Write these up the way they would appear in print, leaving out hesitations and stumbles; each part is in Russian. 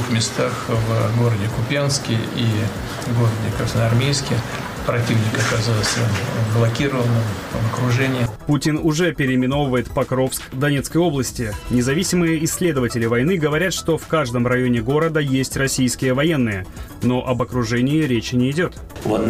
двух местах, в городе Купянске и городе Красноармейске. Противник оказался блокированным, в окружении. Путин уже переименовывает Покровск Донецкой области. Независимые исследователи войны говорят, что в каждом районе города есть российские военные. Но об окружении речи не идет.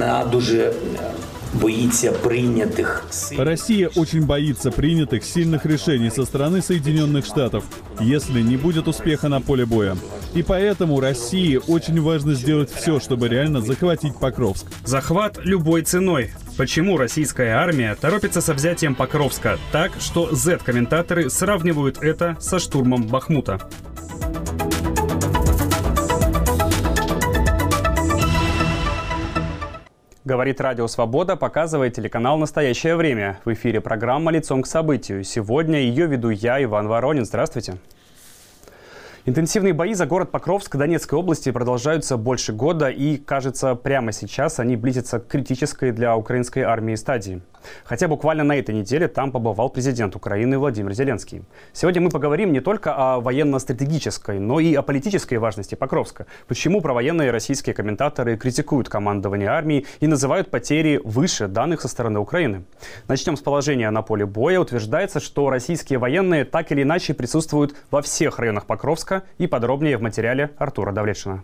Россия очень боится принятых сильных решений со стороны Соединенных Штатов, если не будет успеха на поле боя. И поэтому России очень важно сделать все, чтобы реально захватить Покровск. Захват любой ценой. Почему российская армия торопится со взятием Покровска так, что Z-комментаторы сравнивают это со штурмом Бахмута? Говорит Радио Свобода, показывает телеканал «Настоящее время». В эфире программа «Лицом к событию». Сегодня ее веду я, Иван Воронин. Здравствуйте. Интенсивные бои за город Покровск Донецкой области продолжаются больше года, и, кажется, прямо сейчас они близятся к критической для украинской армии стадии. Хотя буквально на этой неделе там побывал президент Украины Владимир Зеленский. Сегодня мы поговорим не только о военно-стратегической, но и о политической важности Покровска. Почему провоенные российские комментаторы критикуют командование армии и называют потери выше данных со стороны Украины. Начнем с положения на поле боя. Утверждается, что российские военные так или иначе присутствуют во всех районах Покровска, и подробнее в материале Артура Давлетшина.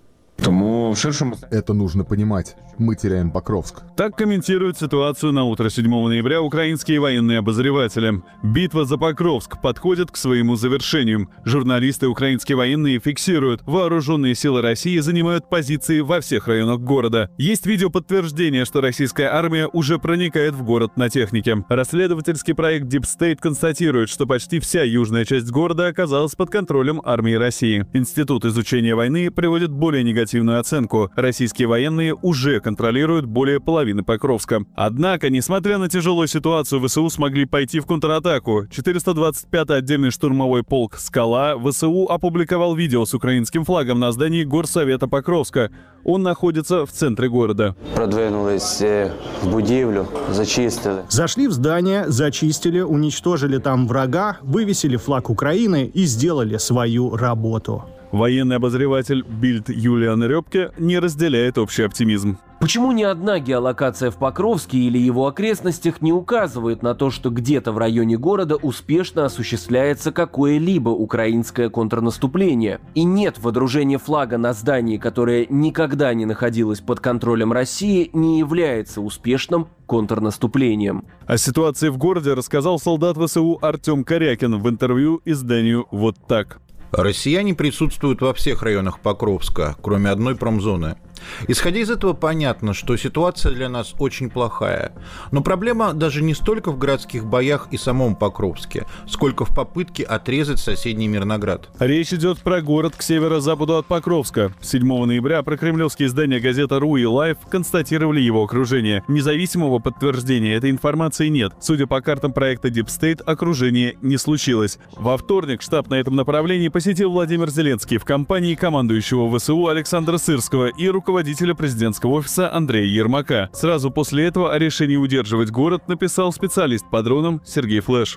Это нужно понимать. Мы теряем Покровск. Так комментируют ситуацию на утро 7 ноября украинские военные обозреватели. Битва за Покровск подходит к своему завершению. Журналисты украинские военные фиксируют: вооруженные силы России занимают позиции во всех районах города. Есть видеоподтверждение, что российская армия уже проникает в город на технике. Расследовательский проект Deep State констатирует, что почти вся южная часть города оказалась под контролем армии России. Институт изучения войны приводит более негативную оценку. Российские военные уже контролируют более половины Покровска. Однако, несмотря на тяжелую ситуацию, ВСУ смогли пойти в контратаку. 425-й отдельный штурмовой полк «Скала» ВСУ опубликовал видео с украинским флагом на здании Горсовета Покровска. Он находится в центре города. Продвинулись в будивлю, зачистили. Зашли в здание, зачистили, уничтожили там врага, вывесили флаг Украины и сделали свою работу. Военный обозреватель Бильд Юлиан Рёбке не разделяет общий оптимизм. Почему ни одна геолокация в Покровске или его окрестностях не указывает на то, что где-то в районе города успешно осуществляется какое-либо украинское контрнаступление? И нет водружения флага на здании, которое никогда не находилось под контролем России, не является успешным контрнаступлением. О ситуации в городе рассказал солдат ВСУ Артем Корякин в интервью изданию «Вот так». Россияне присутствуют во всех районах Покровска, кроме одной промзоны. Исходя из этого, понятно, что ситуация для нас очень плохая. Но проблема даже не столько в городских боях и самом Покровске, сколько в попытке отрезать соседний Мирноград. Речь идет про город к северо-западу от Покровска. 7 ноября прокремлевские издания газета «РУ» и «Лайф» констатировали его окружение. Независимого подтверждения этой информации нет. Судя по картам проекта Deep State, окружение не случилось. Во вторник штаб на этом направлении посетил Владимир Зеленский в компании командующего ВСУ Александра Сырского и руководителя президентского офиса Андрея Ермака. Сразу после этого о решении удерживать город написал специалист по дронам Сергей Флеш.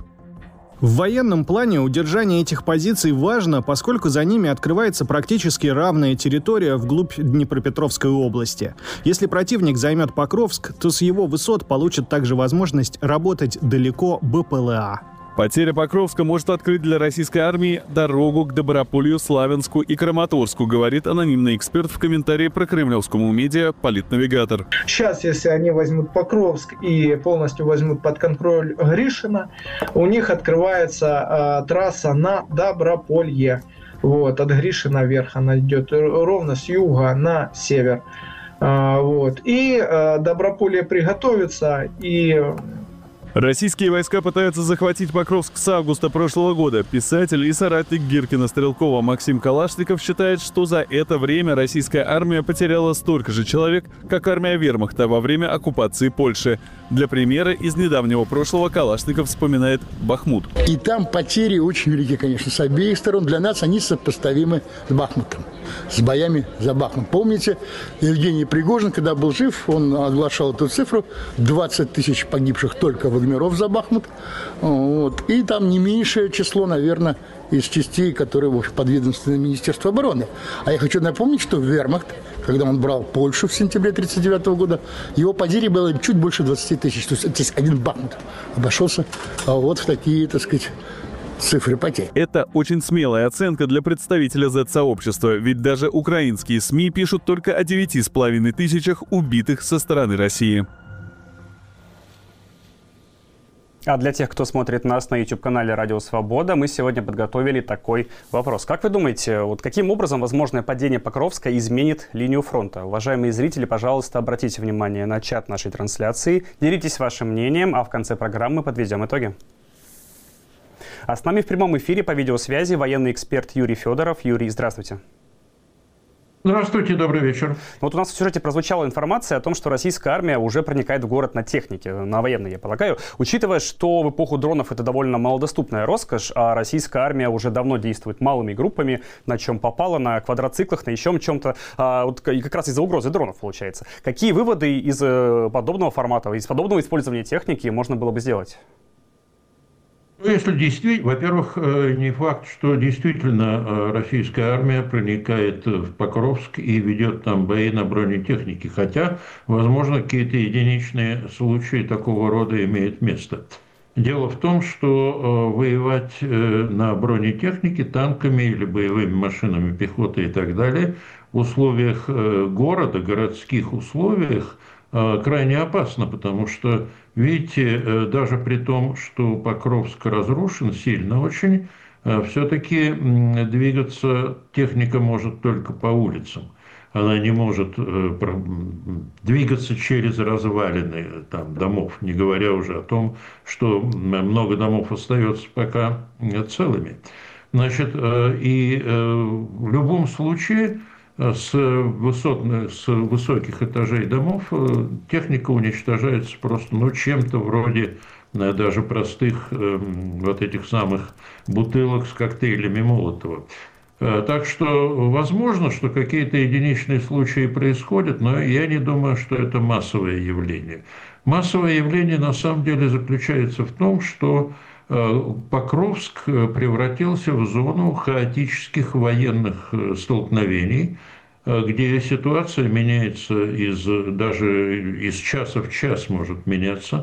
В военном плане удержание этих позиций важно, поскольку за ними открывается практически равная территория вглубь Днепропетровской области. Если противник займет Покровск, то с его высот получит также возможность работать далеко БПЛА. Потеря Покровска может открыть для российской армии дорогу к Доброполью, Славянску и Краматорску, говорит анонимный эксперт в комментарии про кремлевскому медиа «Политнавигатор». Сейчас, если они возьмут Покровск и полностью возьмут под контроль Гришина, у них открывается трасса на Доброполье. Вот, от Гришина вверх она идет ровно с юга на север. И Доброполье приготовится, и... Российские войска пытаются захватить Покровск с августа прошлого года. Писатель и соратник Гиркина Стрелкова Максим Калашников считает, что за это время российская армия потеряла столько же человек, как армия вермахта во время оккупации Польши. Для примера, из недавнего прошлого Калашников вспоминает Бахмут. И там потери очень велики, конечно, с обеих сторон. Для нас они сопоставимы с Бахмутом. с боями за Бахмут. Помните, Евгений Пригожин, когда был жив, он оглашал эту цифру: 20 тысяч погибших только вагнеров за Бахмут. Вот. И там не меньшее число, наверное, из частей, которые подведомственны Министерству обороны. А я хочу напомнить, что Вермахт, когда он брал Польшу в сентябре 1939 года, его потери было чуть больше 20 тысяч. То есть здесь один Бахмут обошелся вот в такие, так сказать, цифры потерь. Это очень смелая оценка для представителя Z-сообщества, ведь даже украинские СМИ пишут только о 9,5 тысячах убитых со стороны России. А для тех, кто смотрит нас на YouTube-канале «Радио Свобода», мы сегодня подготовили такой вопрос. Как вы думаете, вот каким образом возможное падение Покровска изменит линию фронта? Уважаемые зрители, пожалуйста, обратите внимание на чат нашей трансляции, делитесь вашим мнением, а в конце программы подведем итоги. А с нами в прямом эфире по видеосвязи военный эксперт Юрий Федоров. Юрий, здравствуйте. Здравствуйте, добрый вечер. Вот у нас в сюжете прозвучала информация о том, что российская армия уже проникает в город на технике, на военной, я полагаю. Учитывая, что в эпоху дронов это довольно малодоступная роскошь, а российская армия уже давно действует малыми группами, на чем попало, на квадроциклах, на еще чем-то, вот как раз из-за угрозы дронов получается. Какие выводы из подобного формата, из подобного использования техники можно было бы сделать? Если действительно, во-первых, не факт, что действительно российская армия проникает в Покровск и ведет там бои на бронетехнике, хотя, возможно, какие-то единичные случаи такого рода имеют место. Дело в том, что воевать на бронетехнике, танками или боевыми машинами пехоты и так далее в условиях города, городских условиях, крайне опасно, потому что, видите, даже при том, что Покровск разрушен сильно очень, все-таки двигаться техника может только по улицам. Она не может двигаться через развалины там, домов, не говоря уже о том, что много домов остается пока целыми. Значит, и в любом случае с высоких этажей домов техника уничтожается просто чем-то вроде даже простых вот этих самых бутылок с коктейлями Молотова. Так что возможно, что какие-то единичные случаи происходят, но я не думаю, что это массовое явление. Массовое явление на самом деле заключается в том, что Покровск превратился в зону хаотических военных столкновений, где ситуация меняется даже из часа в час может меняться,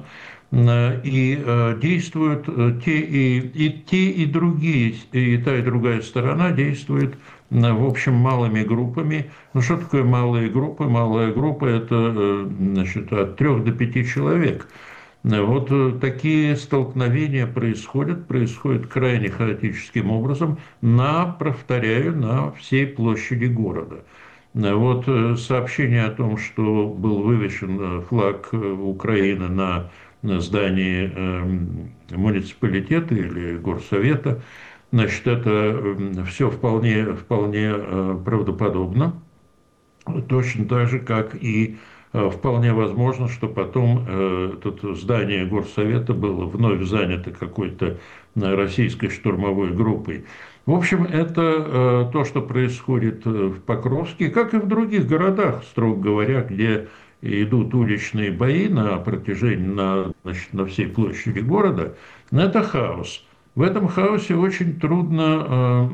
и действуют те и другие, и та и другая сторона действует, в общем, малыми группами. Ну, что такое малые группы? Малая группа – это, значит, от 3 до 5 человек. Вот такие столкновения происходят крайне хаотическим образом, повторяю, на всей площади города. Вот сообщение о том, что был вывешен флаг Украины на здании муниципалитета или горсовета, значит, это все вполне правдоподобно, точно так же, как и вполне возможно, что потом это здание горсовета было вновь занято какой-то российской штурмовой группой. В общем, это то, что происходит в Покровске, как и в других городах, строго говоря, где идут уличные бои на протяжении, на всей площади города. Это хаос. В этом хаосе очень трудно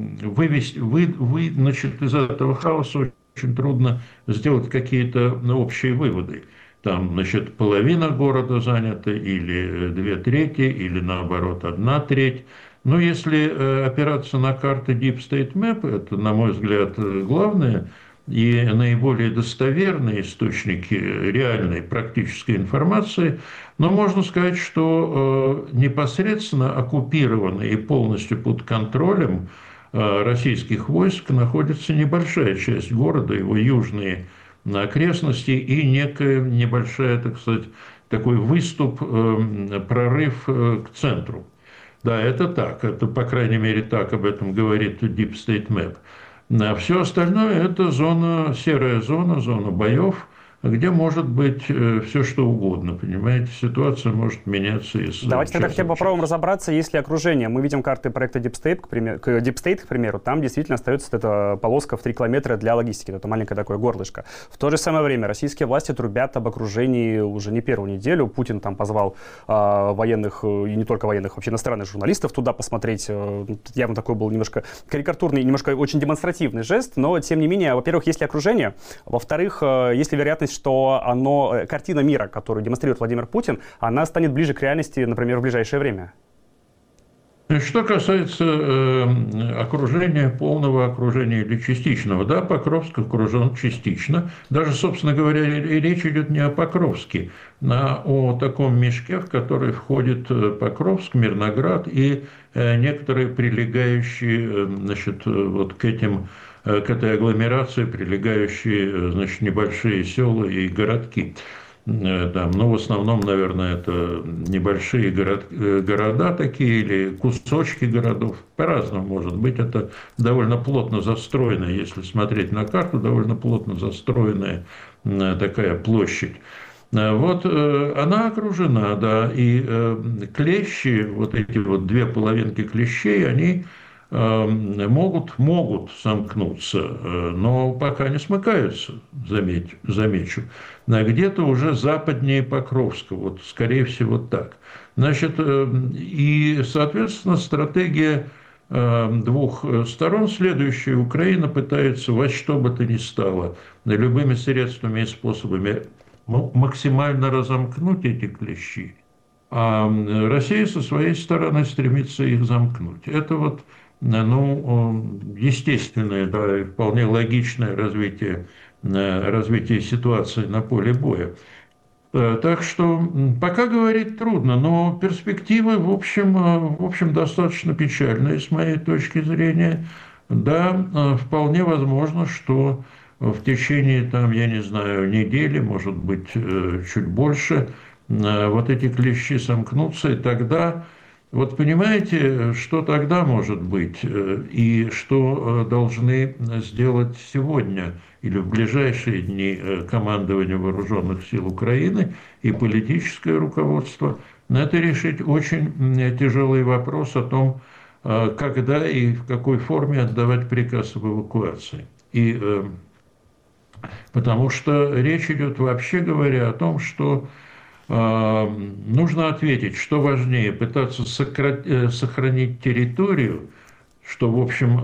значит, из этого хаоса очень трудно сделать какие-то общие выводы. Там, значит, половина города занята, или 2/3, или наоборот 1/3. Но если опираться на карты Deep State Map, это, на мой взгляд, главное и наиболее достоверные источники реальной практической информации, но можно сказать, что непосредственно оккупированные и полностью под контролем российских войск находится небольшая часть города, его южные окрестности и некая небольшая, так сказать, такой выступ, прорыв к центру. Да, это так, это, по крайней мере, так об этом говорит Deep State Map. А все остальное – это серая зона боев, где может быть все что угодно, понимаете, ситуация может меняться из Давайте тогда хотя бы попробуем разобраться, если окружение. Мы видим карты проекта Deep State, к примеру, там действительно остается эта полоска в 3 километра для логистики, это маленькое такое горлышко. В то же самое время российские власти трубят об окружении уже не первую неделю. Путин там позвал военных, и не только военных, вообще иностранных журналистов туда посмотреть. Явно такой был немножко карикатурный, немножко очень демонстративный жест, но тем не менее, во-первых, есть ли окружение, во-вторых, есть ли вероятность, что картина мира, которую демонстрирует Владимир Путин, она станет ближе к реальности, например, в ближайшее время? Что касается окружения, полного окружения или частичного, да, Покровск окружен частично. Даже, собственно говоря, речь идет не о Покровске, а о таком мешке, в который входит Покровск, Мирноград и некоторые прилегающие, значит, вот к этой агломерации прилегающие, значит, небольшие села и городки. Да, но в основном, наверное, это небольшие города такие или кусочки городов. По-разному может быть. Это довольно плотно застроенная, если смотреть на карту, довольно плотно застроенная такая площадь. Вот она окружена, да, и клещи, вот эти вот 2 половинки клещей, они могут сомкнуться, но пока не смыкаются, замечу. Где-то уже западнее Покровска, вот скорее всего так. Значит, и, соответственно, стратегия 2 сторон следующая. Украина пытается во что бы то ни стало любыми средствами и способами максимально разомкнуть эти клещи, а Россия со своей стороны стремится их замкнуть. Это вот естественное, да, вполне логичное развитие ситуации на поле боя. Так что пока говорить трудно, но перспективы, в общем, достаточно печальные с моей точки зрения. Да, вполне возможно, что в течение, там, я не знаю, недели, может быть, чуть больше, вот эти клещи сомкнутся, и тогда... Вот понимаете, что тогда может быть и что должны сделать сегодня или в ближайшие дни командование Вооруженных сил Украины и политическое руководство? Это решить очень тяжелый вопрос о том, когда и в какой форме отдавать приказ об эвакуации. И потому что речь идет, вообще говоря, о том, что нужно ответить, что важнее, пытаться сохранить территорию, что, в общем,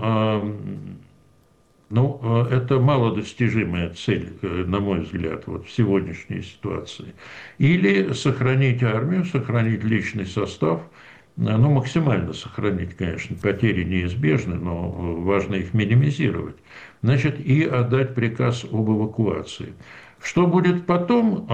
это малодостижимая цель, на мой взгляд, вот в сегодняшней ситуации. Или сохранить армию, сохранить личный состав, максимально сохранить, конечно, потери неизбежны, но важно их минимизировать. Значит, и отдать приказ об эвакуации. Что будет потом?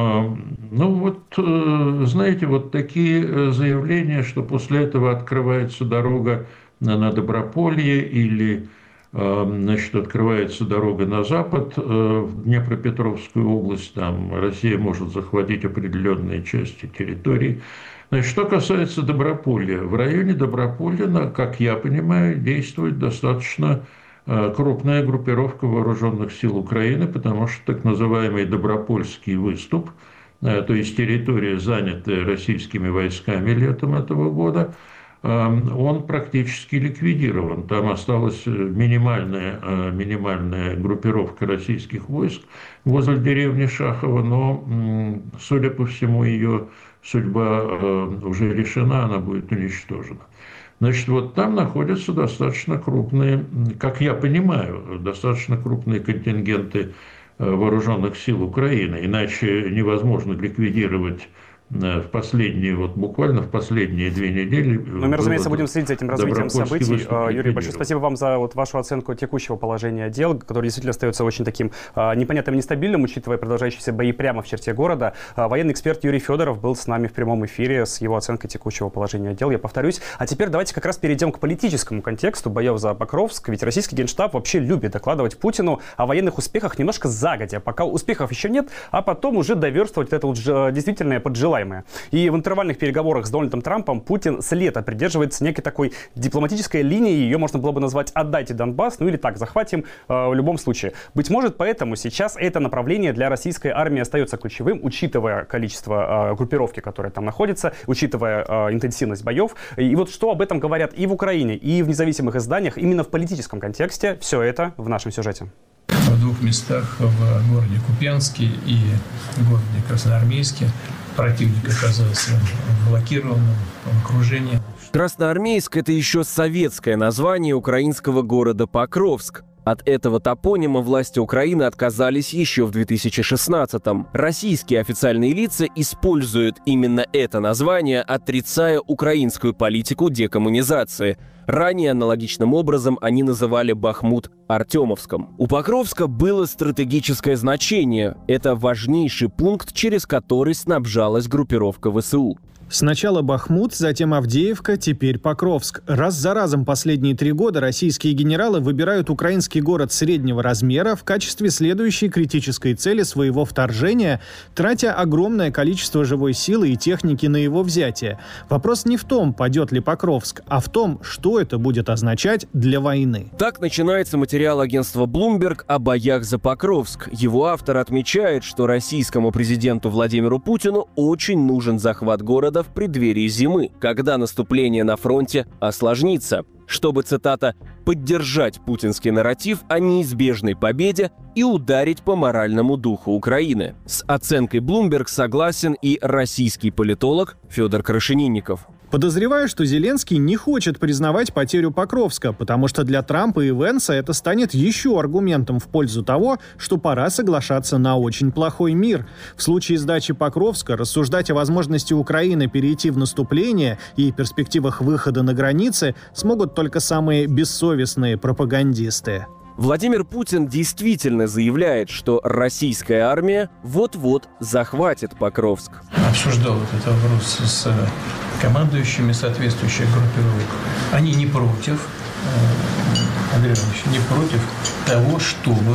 Знаете, вот такие заявления, что после этого открывается дорога на Доброполье или, значит, открывается дорога на запад, в Днепропетровскую область, там Россия может захватить определенные части территории. Значит, что касается Доброполья, в районе Доброполья, как я понимаю, действует достаточно крупная группировка Вооруженных сил Украины, потому что так называемый Добропольский выступ, то есть территория, занятая российскими войсками летом этого года, он практически ликвидирован. Там осталась минимальная группировка российских войск возле деревни Шахово, но, судя по всему, ее судьба уже решена, она будет уничтожена. Значит, вот там находятся достаточно крупные, как я понимаю, достаточно крупные контингенты Вооруженных сил Украины. Иначе невозможно ликвидировать буквально в последние 2 недели. Мы, разумеется, будем следить за этим развитием событий. Юрий, большое спасибо вам за вашу оценку текущего положения дел, которое действительно остается очень таким непонятным и нестабильным, учитывая продолжающиеся бои прямо в черте города. Военный эксперт Юрий Федоров был с нами в прямом эфире с его оценкой текущего положения дел. Я повторюсь. А теперь давайте как раз перейдем к политическому контексту боев за Покровск. Ведь российский генштаб вообще любит докладывать Путину о военных успехах немножко загодя, пока успехов еще нет, а потом уже доверстывать это вот действительное поджелание желаемое. И в интервальных переговорах с Дональдом Трампом Путин с лета придерживается некой такой дипломатической линии, ее можно было бы назвать «отдайте Донбасс», ну или так, захватим в любом случае. Быть может, поэтому сейчас это направление для российской армии остается ключевым, учитывая количество группировки, которая там находится, учитывая интенсивность боев. И вот что об этом говорят и в Украине, и в независимых изданиях, именно в политическом контексте, все это в нашем сюжете. В двух местах, в городе Купянске и в городе Красноармейске, противник оказался блокированным, в окружении. Красноармейск – это еще советское название украинского города Покровск. От этого топонима власти Украины отказались еще в 2016-м. Российские официальные лица используют именно это название, отрицая украинскую политику декоммунизации. Ранее аналогичным образом они называли Бахмут Артемовском. У Покровска было стратегическое значение. Это важнейший пункт, через который снабжалась группировка ВСУ. Сначала Бахмут, затем Авдеевка, теперь Покровск. Раз за разом последние 3 года российские генералы выбирают украинский город среднего размера в качестве следующей критической цели своего вторжения, тратя огромное количество живой силы и техники на его взятие. Вопрос не в том, падет ли Покровск, а в том, что это будет означать для войны. Так начинается материал агентства Bloomberg о боях за Покровск. Его автор отмечает, что российскому президенту Владимиру Путину очень нужен захват города в преддверии зимы, когда наступление на фронте осложнится, чтобы, цитата, «поддержать путинский нарратив о неизбежной победе и ударить по моральному духу Украины». С оценкой Bloomberg согласен и российский политолог Федор Крашенинников. Подозреваю, что Зеленский не хочет признавать потерю Покровска, потому что для Трампа и Венса это станет еще аргументом в пользу того, что пора соглашаться на очень плохой мир. В случае сдачи Покровска рассуждать о возможности Украины перейти в наступление и перспективах выхода на границы смогут только самые бессовестные пропагандисты. Владимир Путин действительно заявляет, что российская армия вот-вот захватит Покровск. Обсуждал этот вопрос с командующими соответствующих группировок. Они не против, Андрей Иванович, не против того, чтобы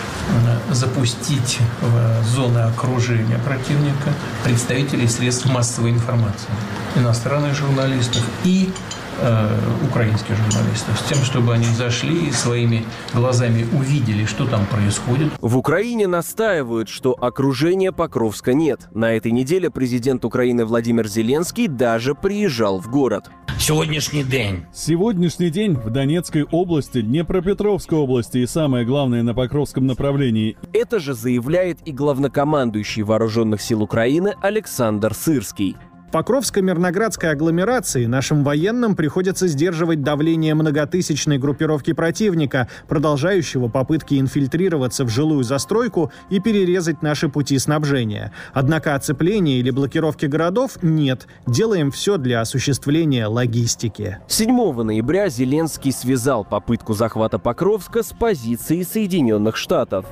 запустить в зоны окружения противника представителей средств массовой информации, иностранных журналистов и украинских журналистов, с тем, чтобы они зашли и своими глазами увидели, что там происходит. В Украине настаивают, что окружения Покровска нет. На этой неделе президент Украины Владимир Зеленский даже приезжал в город. Сегодняшний день в Донецкой области, Днепропетровской области и, самое главное, на Покровском направлении. Это же заявляет и главнокомандующий Вооруженных сил Украины Александр Сырский. В Покровско-Мирноградской агломерации нашим военным приходится сдерживать давление многотысячной группировки противника, продолжающего попытки инфильтрироваться в жилую застройку и перерезать наши пути снабжения. Однако оцепления или блокировки городов нет. Делаем все для осуществления логистики. 7 ноября Зеленский связал попытку захвата Покровска с позицией Соединенных Штатов.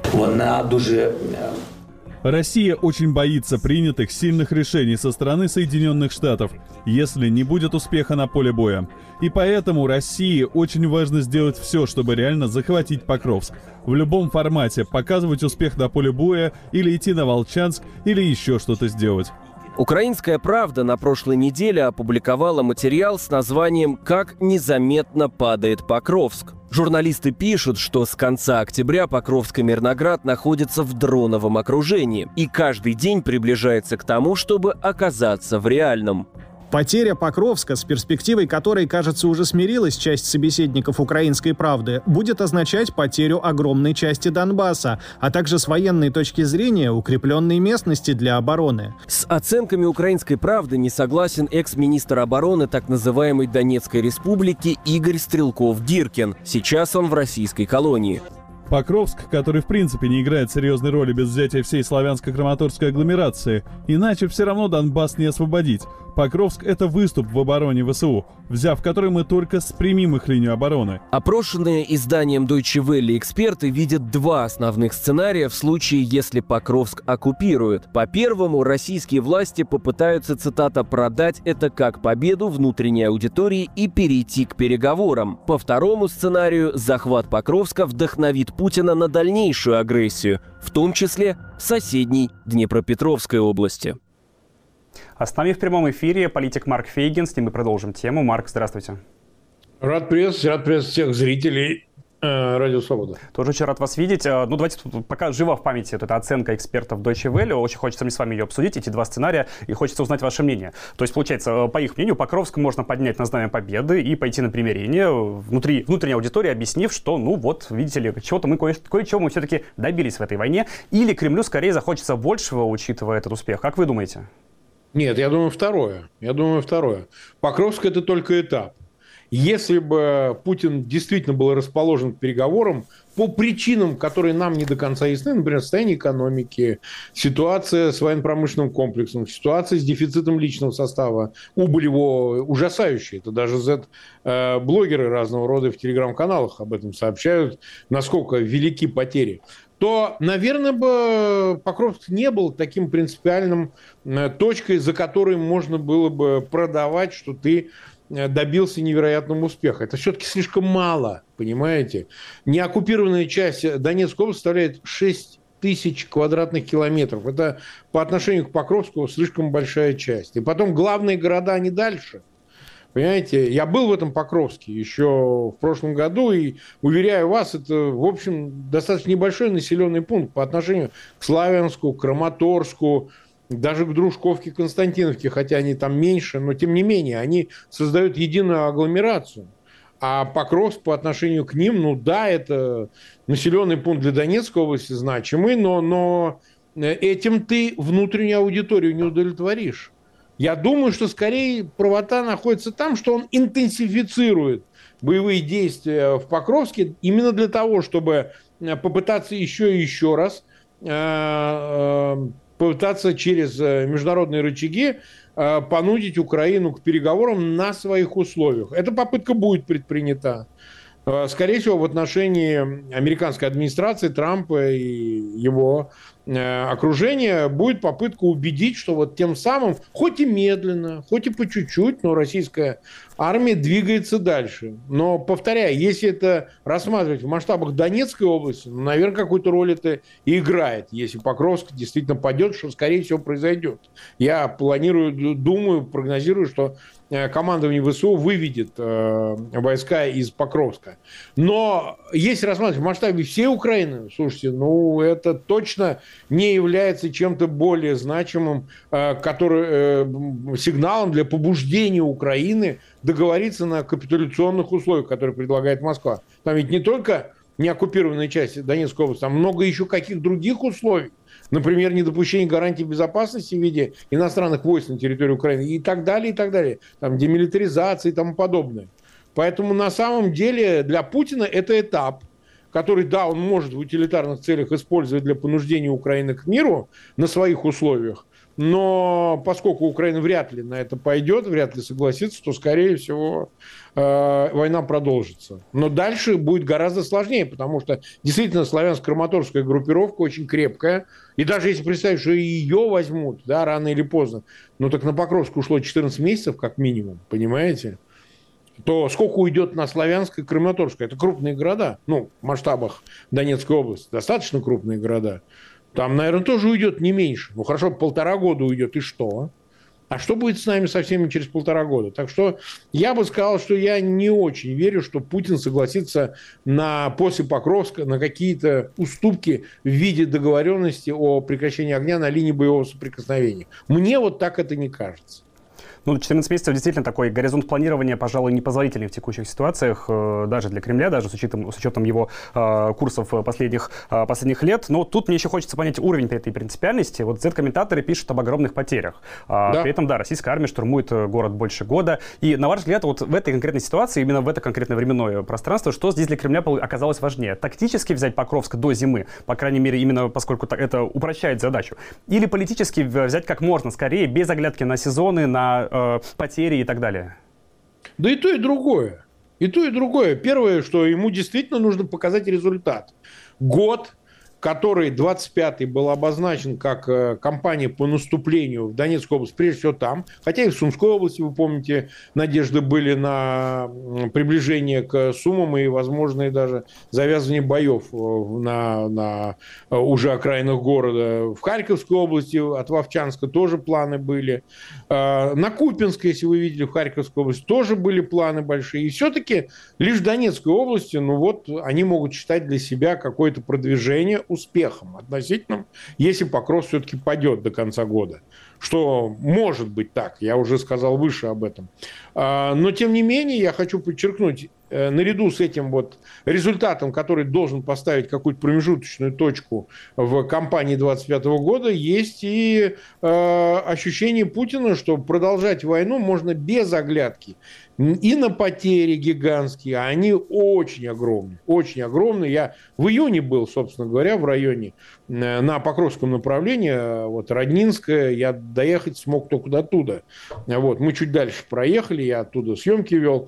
Россия очень боится принятых сильных решений со стороны Соединенных Штатов, если не будет успеха на поле боя. И поэтому России очень важно сделать все, чтобы реально захватить Покровск. В любом формате показывать успех на поле боя или идти на Волчанск, или еще что-то сделать. «Украинская правда» на прошлой неделе опубликовала материал с названием «Как незаметно падает Покровск». Журналисты пишут, что с конца октября Покровск и Мирноград находятся в дроновом окружении и каждый день приближается к тому, чтобы оказаться в реальном. Потеря Покровска, с перспективой которой, кажется, уже смирилась часть собеседников «Украинской правды», будет означать потерю огромной части Донбасса, а также с военной точки зрения укрепленной местности для обороны. С оценками «Украинской правды» не согласен экс-министр обороны так называемой Донецкой республики Игорь Стрелков-Гиркин. Сейчас он в российской колонии. Покровск, который в принципе не играет серьезной роли без взятия всей славянско-краматорской агломерации, иначе все равно Донбасс не освободить. Покровск — это выступ в обороне ВСУ, взяв который мы только спрямим их линию обороны. Опрошенные изданием Deutsche Welle эксперты видят 2 основных сценария в случае, если Покровск оккупируют. По первому, российские власти попытаются, цитата, «продать это как победу внутренней аудитории и перейти к переговорам». По второму сценарию, захват Покровска вдохновит Путина на дальнейшую агрессию, в том числе в соседней Днепропетровской области. А с нами в прямом эфире политик Марк Фейгин. С ним мы продолжим тему. Марк, здравствуйте. Рад приветствовать всех зрителей Радио Свобода. Тоже очень рад вас видеть. Ну, давайте тут, пока жива в памяти вот эта оценка экспертов Deutsche Welle. Очень хочется мне с вами ее обсудить, эти два сценария, и хочется узнать ваше мнение. То есть, получается, по их мнению, Покровск можно поднять на знамя победы и пойти на примирение внутренней аудитории, объяснив, что, ну вот, видите ли, чего-то мы кое-чего мы все-таки добились в этой войне. Или Кремлю скорее захочется большего, учитывая этот успех. Как вы думаете? Нет, я думаю, второе. Покровск – это только этап. Если бы Путин действительно был расположен к переговорам по причинам, которые нам не до конца ясны, например, состояние экономики, ситуация с военно-промышленным комплексом, ситуация с дефицитом личного состава, убыль его ужасающая. Это даже Z-блогеры разного рода в телеграм-каналах об этом сообщают, насколько велики потери, то, наверное, бы Покровск не был таким принципиальным точкой, за которой можно было бы продавать, что ты добился невероятного успеха. Это все-таки слишком мало, понимаете? Неоккупированная часть Донецкой области составляет 6 тысяч квадратных километров. Это по отношению к Покровску слишком большая часть. И потом главные города, они дальше. Понимаете, я был в этом Покровске еще в прошлом году, и, уверяю вас, это, в общем, достаточно небольшой населенный пункт по отношению к Славянску, к Краматорску, даже к Дружковке, Константиновке, хотя они там меньше, но тем не менее, они создают единую агломерацию. А Покровск по отношению к ним, ну да, это населенный пункт для Донецкой области значимый, но этим ты внутреннюю аудиторию не удовлетворишь. Я думаю, что скорее правота находится там, что он интенсифицирует боевые действия в Покровске именно для того, чтобы попытаться еще и еще раз попытаться через международные рычаги понудить Украину к переговорам на своих условиях. Эта попытка будет предпринята. Скорее всего, в отношении американской администрации, Трампа и его окружения будет попытка убедить, что вот тем самым, хоть и медленно, хоть и по чуть-чуть, но российская армия двигается дальше. Но, повторяю, если это рассматривать в масштабах Донецкой области, ну, наверное, какую-то роль это и играет. Если Покровск действительно падет, что, скорее всего, произойдет. Я планирую, думаю, прогнозирую, что командование ВСУ выведет войска из Покровска. Но если рассматривать в масштабе всей Украины, слушайте, ну, это точно не является чем-то более значимым, сигналом для побуждения Украины договориться на капитуляционных условиях, которые предлагает Москва. Там ведь не только неоккупированная часть Донецкой области, там много еще каких других условий. Например, недопущение гарантий безопасности в виде иностранных войск на территории Украины и так далее, и так далее. Там демилитаризация и тому подобное. Поэтому на самом деле для Путина это этап, который, да, он может в утилитарных целях использовать для понуждения Украины к миру на своих условиях, но поскольку Украина вряд ли на это пойдет, вряд ли согласится, то, скорее всего, война продолжится. Но дальше будет гораздо сложнее, потому что действительно славянско-краматорская группировка очень крепкая. И даже если представить, что ее возьмут, да, рано или поздно, ну так на Покровск ушло 14 месяцев как минимум, понимаете? То сколько уйдет на Славянск и Краматорск? Это крупные города, ну, в масштабах Донецкой области, достаточно крупные города. Там, наверное, тоже уйдет не меньше. Ну, хорошо, 1,5 года уйдет, и что? А что будет с нами со всеми через 1,5 года? Так что я бы сказал, что я не очень верю, что Путин согласится после Покровска на какие-то уступки в виде договоренности о прекращении огня на линии боевого соприкосновения. Мне вот так это не кажется. Ну, 14 месяцев действительно такой горизонт планирования, пожалуй, непозволительный в текущих ситуациях, даже для Кремля, даже с учетом его курсов последних лет. Но тут мне еще хочется понять уровень этой принципиальности. Вот Z-комментаторы пишут об огромных потерях. Да. При этом, да, российская армия штурмует город больше года. И, на ваш взгляд, вот в этой конкретной ситуации, именно в это конкретное временное пространство, что здесь для Кремля оказалось важнее? Тактически взять Покровск до зимы, по крайней мере, именно поскольку это упрощает задачу? Или политически взять как можно скорее, без оглядки на сезоны, на потери и так далее? Да и то, и другое. И то, и другое. Первое, что ему действительно нужно показать результат. Год, который 25-й был обозначен как кампания по наступлению в Донецкую область, прежде всего там, хотя и в Сумской области, вы помните, надежды были на приближение к Сумам и возможные даже завязывание боев на уже окраинах города. В Харьковской области от Вовчанска тоже планы были. На Купинской, если вы видели, в Харьковской области тоже были планы большие. И все-таки лишь в Донецкой области, они могут считать для себя какое-то продвижение успехом относительным, если Покровск все-таки падет до конца года. Что может быть так, я уже сказал выше об этом. Но, тем не менее, я хочу подчеркнуть, наряду с этим результатом, который должен поставить какую-то промежуточную точку в кампании 25 года, есть и ощущение Путина, что продолжать войну можно без оглядки. И на потери гигантские, а они очень огромные, очень огромные. Я в июне был, собственно говоря, в районе на Покровском направлении, Роднинское, я доехать смог только до туда. Мы чуть дальше проехали, я оттуда съемки вел.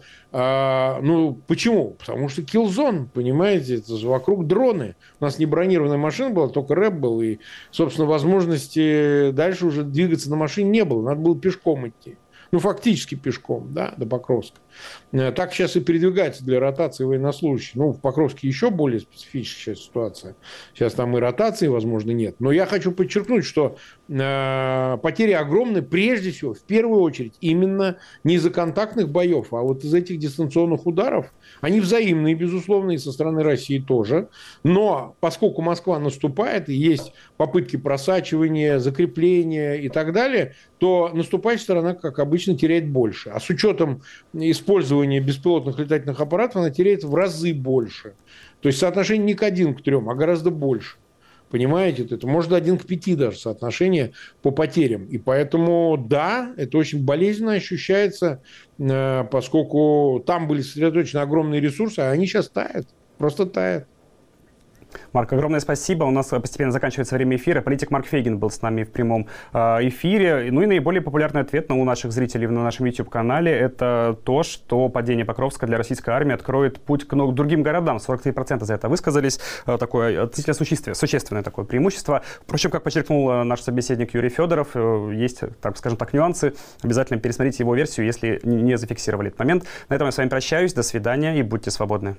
Почему? Потому что киллзон, понимаете, это же вокруг дроны. У нас не бронированная машина была, только рэп был, и, собственно, возможности дальше уже двигаться на машине не было, надо было пешком идти. Фактически пешком, да, до Покровска. Так сейчас и передвигается для ротации военнослужащих. В Покровске еще более специфическая ситуация. Сейчас там и ротации, возможно, нет. Но я хочу подчеркнуть, что потери огромны прежде всего, в первую очередь, именно не из-за контактных боев, а из этих дистанционных ударов. Они взаимные, безусловно, и со стороны России тоже. Но поскольку Москва наступает, и есть попытки просачивания, закрепления и так далее, то наступающая сторона, как обычно, теряет больше. А с учетом использования беспилотных летательных аппаратов, она теряет в разы больше. То есть соотношение не к 1 к 3, а гораздо больше. Понимаете? Это может 1 к 5 даже соотношение по потерям. И поэтому, да, это очень болезненно ощущается, поскольку там были сосредоточены огромные ресурсы, а они сейчас тают. Просто тают. Марк, огромное спасибо. У нас постепенно заканчивается время эфира. Политик Марк Фейгин был с нами в прямом эфире. И наиболее популярный ответ у наших зрителей на нашем YouTube-канале – это то, что падение Покровска для российской армии откроет путь к другим городам. 43% за это высказались. Такое относительно существенное такое преимущество. Впрочем, как подчеркнул наш собеседник Юрий Федоров, есть, скажем так, нюансы. Обязательно пересмотрите его версию, если не зафиксировали этот момент. На этом я с вами прощаюсь. До свидания и будьте свободны.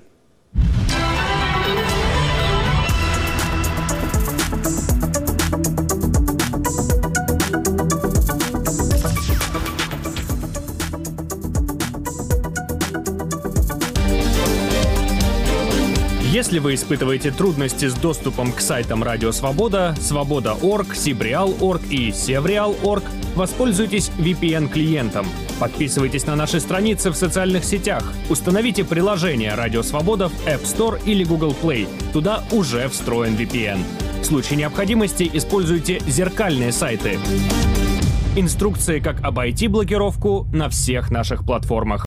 Если вы испытываете трудности с доступом к сайтам Радио Свобода, Свобода.орг, Сибреал.орг и Севреал.орг, воспользуйтесь VPN-клиентом. Подписывайтесь на наши страницы в социальных сетях. Установите приложение Радио Свобода в App Store или Google Play. Туда уже встроен VPN. В случае необходимости используйте зеркальные сайты. Инструкции, как обойти блокировку, на всех наших платформах.